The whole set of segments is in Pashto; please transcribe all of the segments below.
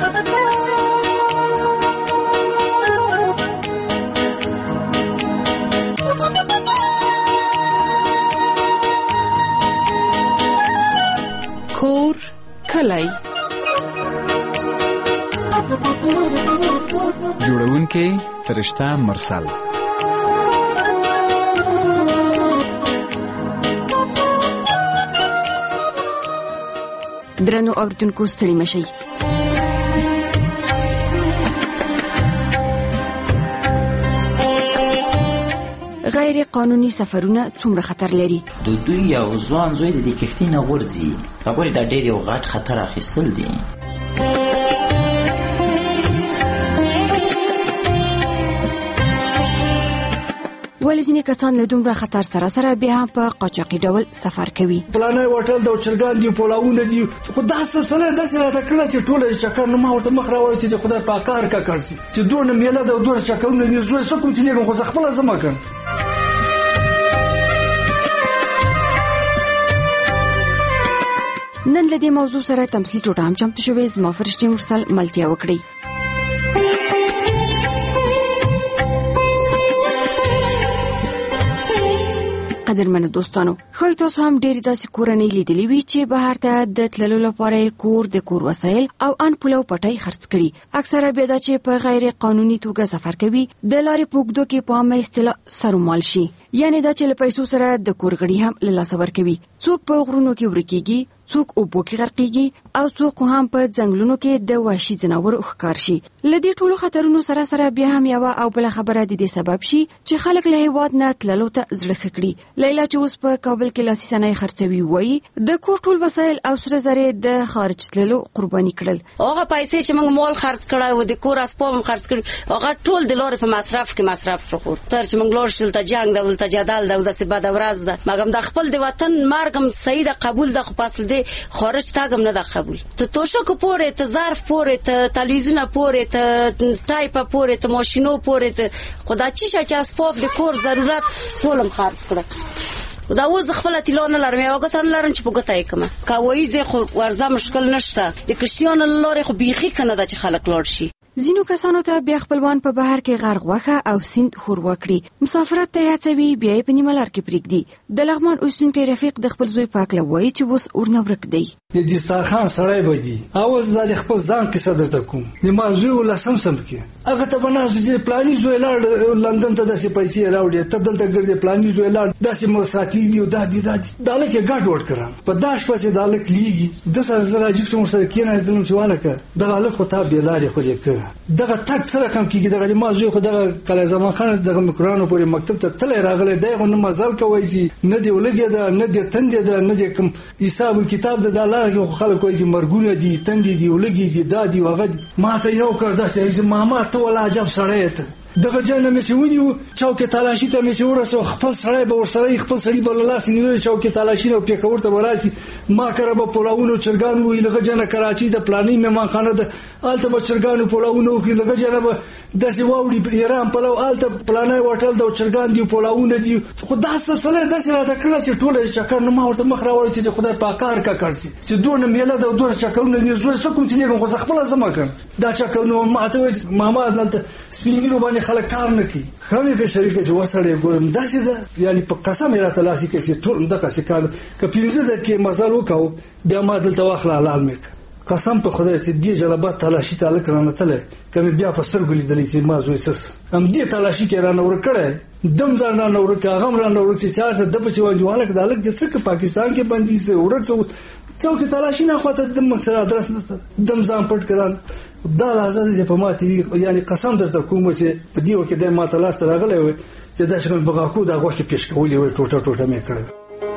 کور کلی جوړونکی فرشته مرسل. درنو اوریدونکو ستړي مشئ. غیر قانوني سفرونه څومره خطر لري؟ د دوی یو ځوان زوی د کښتۍ نه غورځي. خبرې دا ډېر یو غټ خطر اخیستل دي. ولې ځینې کسان له دومره خطر سره بیا هم په قاچاقي ډول سفر کوي؟ پلانې هوټل د چرګان دی، پولاونه دي، خو دا سلسله داسې راته کړه چې ټوله چکر نه ما ورته مخ راوړی چې د خدای په کار کا کړسي چې دونه میله د دونه چکرونه نه زوی څه کوم چې نه خو خپل زما کړ. نن له دې موضوع سره تمثيل ټوټه هم چمتو شوې. زما فرشتي مرسل ملتیا وکړي. قدرمنو دوستانو، خو تاسو هم ډېر داسې کورنۍ لیدلې وي چې بهر ته د تللو لپاره کور د کور وسایل او ان پلو پټي خرڅ کړي. اکثره بیا دا چې په غیر قانوني توګه سفر کوي د لارې پوګدو کې په عامه اصطلاح سرومال شي، یعنی دا چې له پیسو سره د کورګړي هم له لاسه ورکوي. څوک په غرونو کې ورکیږي، څوک اوبو کې غرقېږي او څوک هم په ځنګلونو کې د وحشي ځناورو ښکار شي. له دې ټولو خطرونو سره بیا هم یو او بل خبره د دې سبب شي چې خلک له هیواد نه تللو ته زړه ښه کړي. لیلا چې اوس په کابل کې لاسي صنایع خرڅوي وایي د کور ټول وسایل او سره زره د خارج تللو قرباني کړل. هغه پیسې چې موږ مال خرڅ کړای و د کور اسباب خرڅ کړی هغه ټول د لارې په مصرف کې مصرف شو. تر چې موږ لور شل ته جنگ دولت جدال دولت څه بد ورځ ده مګم د خپل د وطن مرګم صحیح د قبول د خپل د خارج تاګم نه د قبول ته توشو کو پورې ته ظرف پورې ته تلویزیون پورې ته ټایپ پورې ته ماشینو پورې ته خدای چې اسباب د کور ضرورت ټولم خرڅ کړ. دا وز خپل تلونه لرم یو غتن لرم چې په ګټای کما کوي زه خو ورزه مشکل نشته د کشتیان لارې خو بيخي کنه د چې خلک لور شي. ځینو کسانو ته بیا خپلوان په بهر کې غرق وخه او سیند خور وکړي. مسافرت ته هڅوي بیا په نیمه لار کې پریږدي. د لغمان اوسونکي رفیق د خپل زوی پاک لوي چې وس اورنه ورک دی. د دسترخوان سړی بدی اواز د خپل ځان کې صدر تکوم نیمه زوی ولا سم کې هغه ته بناز چې پلاني زوی لاړ لندن ته د پیسې راوړي ته دلته ګرځي پلاني زوی لاړ داسې مو ساتي دی دالک ګډ وډ کړم په داش پسې دالک لیږي د سره زرا چې څومره سره کېنه دلم چې وانه ک د دالک خو ته به لارې خو دې ک دغه تک سره کم کیږي دغه ما زوی خو دغه کله زمان خان دغه مکرانو پورې مکتب ته تل راغله دغه نو مزل کوي چې نه دی ولګي دا نه دی تند دی نه دی کوم حساب کتاب د دلار خلک کوي چې مرګونه دي تند دي ولګي دي دادی وغه ما ته یو کړ دا چې ماما ته ولا عجب سره ته دغه جن مې شونیو چوکې تلاشي ته مې ورسو خپل سړی به ورسره خپل سړی بل لاس نیولې چوکې تلاشي نو په کور ته وراسي ما کړه په پولاونو چرګان وی لږه جن کراچي د پلاني مېمان خانه د آلته په چرګانو پولاونو کې لږه جن به د سیواوړي په ایران په لو آلته پلاني هوټل د چرګان دی پولاونه دي خو دا سلسله د سره د کړه چې ټوله چکر نه ما ورته مخ راوړی چې خدای په کار کا کړسي چې دونه میله د دونه چکرونه نه زوی څه کوم چې نه خو خپل زما کړ دا چکرونه ما ته ماما دلته سپینګرو باندې خلک کار نه کوي خامې په شریکه چې وسړې ګورم داسې ده یعنی په قسم راته لاسي کې چې ټول دغه سکار ک پینځه د کې مزل وکاو بیا ما دلته واخله حلال میک قسم په خدای چې دې جلبات تلاشي تعالی کرانه تله کمه بیا په سترګو لیدلې چې ما زوی سس هم دې تلاشي کې رانه ور کړه دم ځان رانه ور کړه غم رانه ور چې چار څه د بچو جوالک دالک د څه پاکستان کې باندې سه ورڅو څوک تلاشي نه خواته د مخسر ادرس نشته دم ځان پټ کړه دا لازم چې په ماتې یعنی قسم درته کوم چې په دیو کې د ما تلاست راغلی وي چې دا شغل بغاکو دا غوښه پیش کولې وي ټوټه مې کړه.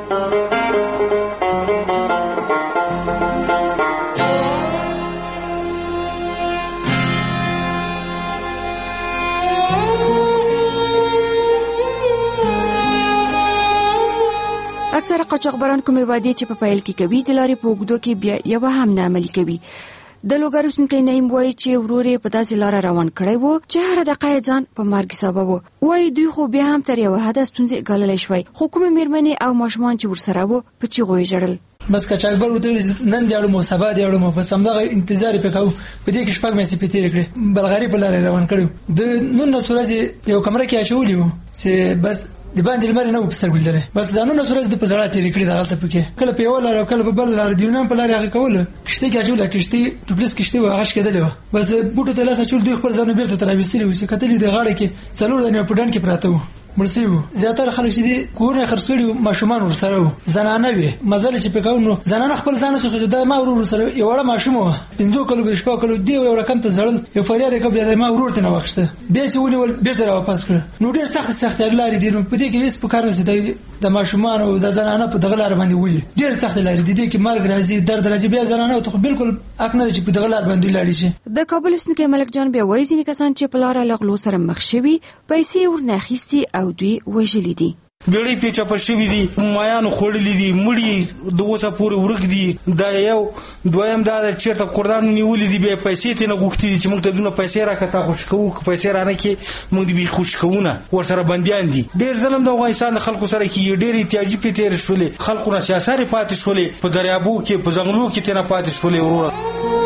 اکثره قاچاقبران کومې وعدې چې په پیل کې کوي د لارې په اوږدو کې بیا یو هم نه عملي کوي. د لوګر اوسونکی نعیم وایي چې ورورې په داسې لاره روان کړی و چې هر دقیقه ځان په مرګ سبب و. وایي دوی خو بیا هم تر یو حده ستونزې ګاللی شوی خو کومې مېرمنې او ماشومان چې ورسره و په چیغو یې ژړل. بس کچاکبر ورته نن دیاړو سبا دیاړو بس همدغه انتظار وکاو په دې کې شپږ میاشتې په تیر کړې بلغاري په لارې روان کړو د 19 ورځې یو کمره کې اچولې وو چې بس د باندې لمر نه وبستر ګلدره بس دا 19 ورځې د پزړه تیر کړې دغه ته پکې کله په یو لار او کله په بل لار دیونم په لار هغه کول کشته کې اچول کشته ټوپلیس کشته واغش کېدل بس بوټو ته لاس اچول دوی خپل ځانو بیرته تراويستل و چې کتلې د غاړه کې څلور دنه په ډن کې پراته وو مرسیو زیاتره خلک چې دي کورونه خرڅړي ماشومان ورسره وو زنانه وي مزل چې پکاو نو زنانه خپل ځان سره د ما ورور سره یو وړه ماشوم و 5 کلو شپه کلو دی یو رقم ته زړل یو فریاد کبل د ما ورور ته نه وخته به سې ونیول بیرته را واپس کړ نو ډېر سخت لارې دي نو په دې کې هیڅ پکار نه دي د ماشومان او د زنانه په دغه لار باندې وي ډېر سخت لارې دي کې مرګ راځي درد راځي بیا زنانه ته بالکل حق نه چې په دغه لار باندې لاړ شي د کابل اوسنکي ملک جان بیا وایي ځینې کسان چې په لار لغلو سره مخ شوي پیسې ورناخیستي او دوی وژلي دي بیړۍ پیچا پر شوي دي مایانو خوړلي دي مړي د اوسه پورې ورک دي دا یو دویم دا چیرته کردانو نیولي دي بیا پیسې ته نه غوښتي دي چې موږ ته دونه پیسې راکړه خوش کوو پیسې رانه کې موږ دې خوش کوونه ورسره بنديان دي ډېر ظلم د افغانستان د خلکو سره کې ډېر احتیاجي پیتیر شولې خلکو نه سیاسي پاتې شولې په دریابو کې په ځنګلو کې تنه پاتې شولې ورور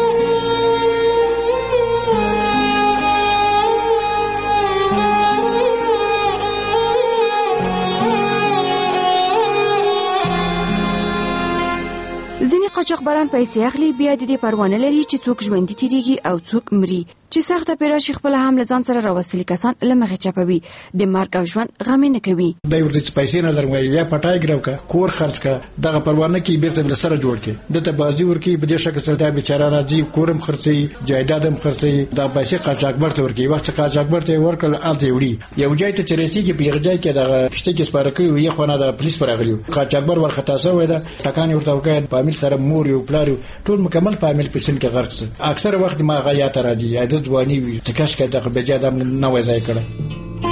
قاچاقبران پیسې اخلي بیا د دې پروا نه لري چې څوک ژوندي تیریږي او څوک مري چې سخته پیراشي خپل هم لزان سره راوستلي کسان لمغه چپوي د مارک او ژوند غم نه کوي دای ورته پیسې نه لرم یا پټای ګرو کور خرڅ کا دغه پروا نه کی بیرته بل سره جوړ کی دته بازی ورکی په دې شکل سره دا بیچاره راځي کورم خرڅي جایدادم خرڅي دا پیسې قاچاقبر ته ورکی وخت قاچاقبر ته ورکل الته وړي یو ځای ته چرېسي کې پیغه ځای کې دا کشته کې سپاره کوي یو خونه د پولیس پر غلیو قاچاقبر ورختا سوې دا ټکان ورته ورکړ فامیل سره مور یو پلار ټول مکمل فامیل په سن کې غرق اکثر وخت ما غیا ته راځي یا د ځواني وي چې کاش کې دغه بجا د نو ځای کړه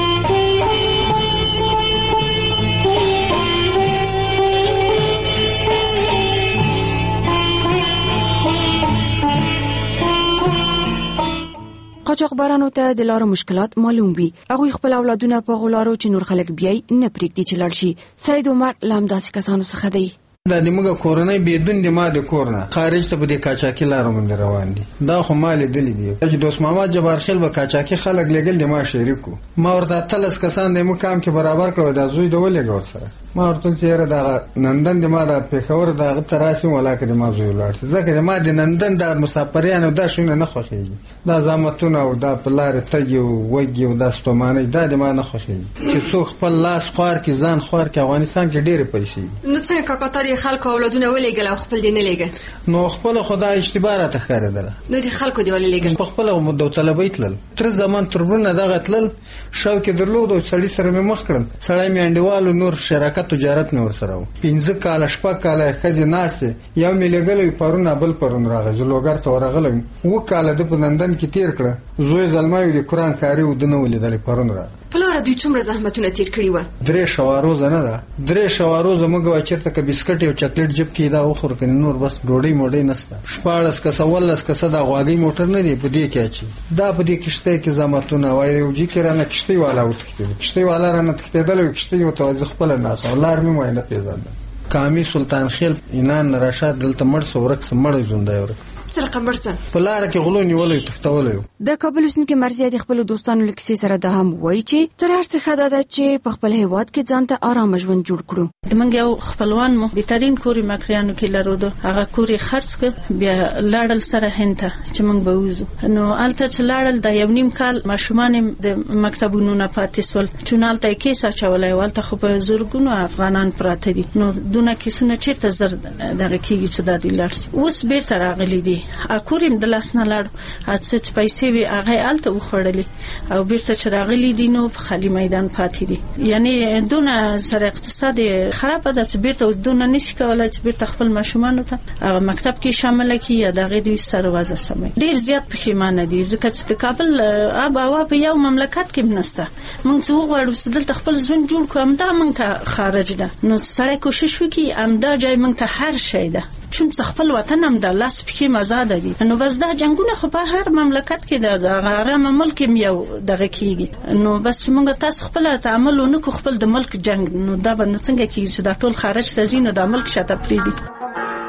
قاچاقبرانو ته د لارو مشکلات معلوم وي هغه خپل اولادونه په غلارو چې نور خلک بیاي نه پریږدي چې لاړ شي سید عمر لامداسي کسانو څخه دی دا د موږ کورنۍ بدون د ما د کورنه خارج ته په دې کاچاکي لارو باندې روان دي دا خو مال دي چې دوست محمد جبار خیل به کاچاکي خلک لګل د ما شریکو ما ورته تلس کسان د مقام کې برابر کړو دا زوی د ولګور سره ما ورته چیرې دا نندن د ما د پیښور د تراسي ولاکه د ما زوی لاړ ځکه د ما د نندن د مسافریانو دا شونه نه خوښیږي دا زامتونه او دا پلار تګي او وګي او دا ستومانه دا د ما نه خوښیږي چې څوک خپل لاس خوار کې ځان خوار کې افغانستان کې ډېر پیسې نو څنګه کاکاتاري خلکو اولادونه ولېګل او خپل دین لېګل نو خپل خدای اشتباه ته ښکارېدل نو د خلکو دی ولېګل په خپل مدو طلبي تل تر زمان ترونه دغه تل شاو کې درلود او سړی سره مخ کړم سړی می انډیوالو نور شراکت تجارت نور سره 15 کال شپه کال خځه ناشته یو می لګلې پرونه بل پرون راغی زلوګر ته ورغلم و کال د پنندن کې تیر کړ زوی زلمای د قران کاری و دنه ولیدل پرون را پلار دوی څومره زحمتونه تیر کړی و 3 شواروز نه ده 3 شواروز موږ چیرته ک بسکټ او چاکلیټ جب کې دا وخور کنه نور بس ډوډۍ موډۍ نسته شپاړس کس ولس کس دا غواګي موټر نه دی په دې کې اچي دا په دې کشته کې زماتونه وایي او جی کرانه کشته والا وتښتي کشته والا رانه تختیدل او کشته یو توځ خپل ناس ولار می وای نه پیژاند کامی سلطان خیل اینان رشاد دلته مړ سورک سمړ زونده ور سره قمرسه پلار کې غلو نیولې تختولې د کابل اوسنکي مرزي د خپل دوستانو لکسي سره د هم وای چې تر هر څه خدای د چې په خپل هیواد کې ځان ته آرام ژوند جوړ کړو د منګ یو خپلوان مو بهترین کوري مکریانو کې لرودو هغه کوري خرڅ ک بیا لاړل سره هنته چې موږ به وځو نو الته چې لاړل د یو نیم کال ماشومان د مکتبونو نه پاتې سول چونالته کې سچولای والته خو په زورګونو افغانان پراته دي نو دونه کیسونه چیرته زر دغه کېږي چې د دلارس اوس بیرته راغلي دي اکوریم د لاسنه لاړ اڅ پیسې وی هغه الته وخړلې او بیرته چې راغلي دي نو په خالی میدان پاتې دي یعنی دونه سره اقتصاد خراب ده چې بیرته دونه نشي کولای چې بیرته خپل ماشومان ته مکتب کې شامل کړي یا دغه دوی سره وځه سمي ډیر زیات پښیمانه دي ځکه چې د کابل آب هوا په یو مملکت کې بنسته مونږ څو غواړو چې دلته خپل ژوند جوړ کوم دا مونږ ته خارج ده نو سړی کوشش وکړي امدا ځای مونږ ته هر شی ده چون خپل وطن هم د لاس پکې آزاد دي نو بس دا جنگونه خو په هر مملکت کې د غرام ملک یو دغه کیږي نو بس موږ تاسو خپل تعامل ونکو خپل د ملک جنگ نو دا به څنګه کیږي چې دا ټول خارج ته زینو د ملک شته پریدي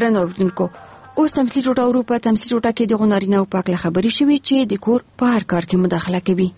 درنو اوریدونکو اوس تمثیل ټوټه اروپا تمثیل ټوټه کې د غونارینه او پاک خبري شوی چې د کور په هر کار کې مداخله کوي.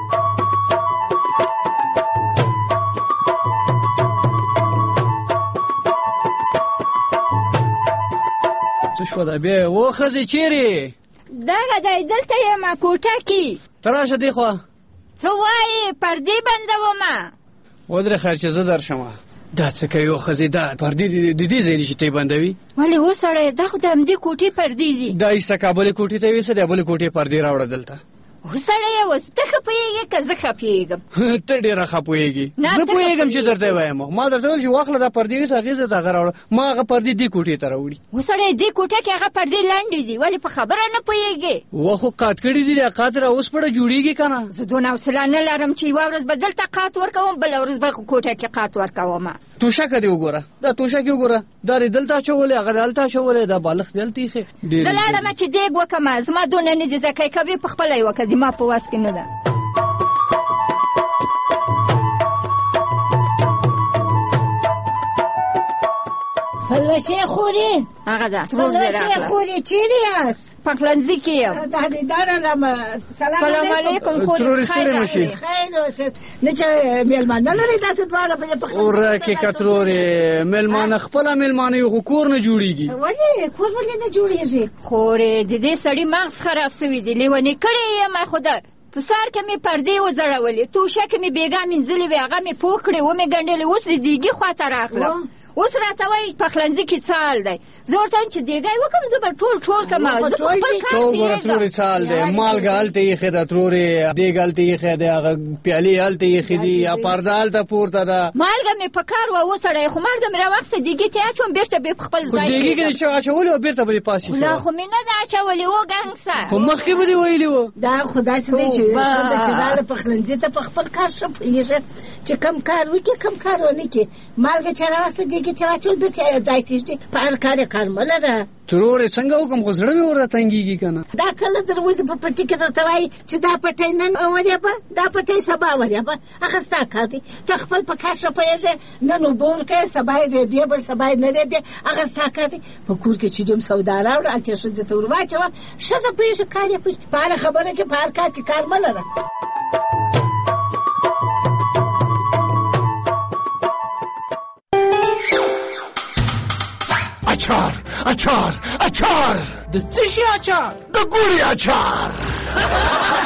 څه شو دا بیا و خزي چیرې دغه د دلته یم کوټه کې تراشه دی خو څه وایې پردې بندومه ودرې خیر چې زه درشم دا څه کوي و خزي دا پردې د دې ځای چې تی بندوي ولې وسړی دا خو د همدې کوټې پردې دي دا ایسه کابل کوټې ته ویسه د بل کوټې پردې راوړه دلته وسړی اوس ته خپېږې که زه خپېږم ته ډېره خپېږې زه پوهېږم چې درته وایم ما درته ویل چې واخله دا پردې اوس هغې زه ته هغه راوړه ما هغه پردې دې کوټې ته راوړي وسړی دې کوټه کې هغه پردې لنډې دي ولې په خبره نه پوهېږې و خو قات کړي دي دا قات را اوس پړه جوړېږي که نه زه دونه حوصله نه لرم چې یوه ورځ به دلته قات ورکوم بله ورځ به کوټه کې قات ورکوم توشکه دې وګوره دا توشکې وګوره دا دې دلته اچولې هغه دې هلته اچولې دا بالښت دې هلته ایښې زه لاړم چې دیګ وکړم زما دونه نه دي ځکه کوي په خپله یې وکړه زما په واس کې نه ده فلوشې خوري هغه ده فلوشې خوري چیرې یاست پخلنځي کې یم دا دې دارم سلام علیکم خوري خیر اوسې خیر اوسې نه چې میلمانه لري داسې دواړه په پخلنځي اور کې کترورې میلمانه خپله میلمانه یو کور نه جوړېږي ولې کور ولې نه جوړېږي خورې د دې سړي مغز خراب سوي دي لیونې کړې یم خو په سار کې مې پردې وځړولې توشکې مې بېګا مینځلې وې هغه مې پوخ کړې ومې ګنډلې اوس د دیګي خواته راغلم اوس راته وایي پخلنځي کې څه حال دی زه ورته وایم چې دیګی وکړم زه به ټول کړم زه په خپل کار وګوره ترورې څه حال دی مالګه هلته ایښې ده ترورې دیګ هلته ایښی دی هغه پیالې هلته ایښې دي یا پرده هلته پورته ده مالګه مې په کار وه وسړی خو مالګه مې راواخیسته دیګي ته یې اچوم بېرته بې په خپل ځای دیګي کې دې اچولې او بېرته به دې پاسې لا خو مې نه ده اچولې و ګنګسه خو مخکې به دې ویلي وو دا خو داسې دی چې ښځه چې لاړه پخلنځي ته په خپل کار ښه پوهېږي چې کم کار وکړي کم کار ونه کړي مالګه چې راوسته دیګي ته واچول بېرته ځای تېږدي په هر کار یې کار مه لره ترورې څنګه وکړم خو زړه مې ور راتنګېږي که نه دا کله در وځي په پټي کې درته وایي چې دا پټی نن ورېبه دا پټی سبا ورېبه هغه ستا کار دی ته خپل په کار ښه پوهېږې نن اوبه ورکوې سبا یې رېبې بل سبا یې نه رېبې هغه ستا کار دی په کور کې چې دوم سودا راوړه هلته یې ښځې ته ور واچوه ښځه پوهېږي کار یې پوهېږي په هره خبره کې په هر کار کې کار مه لره اچار اچار اچار د څه شي اچار د ګوري اچار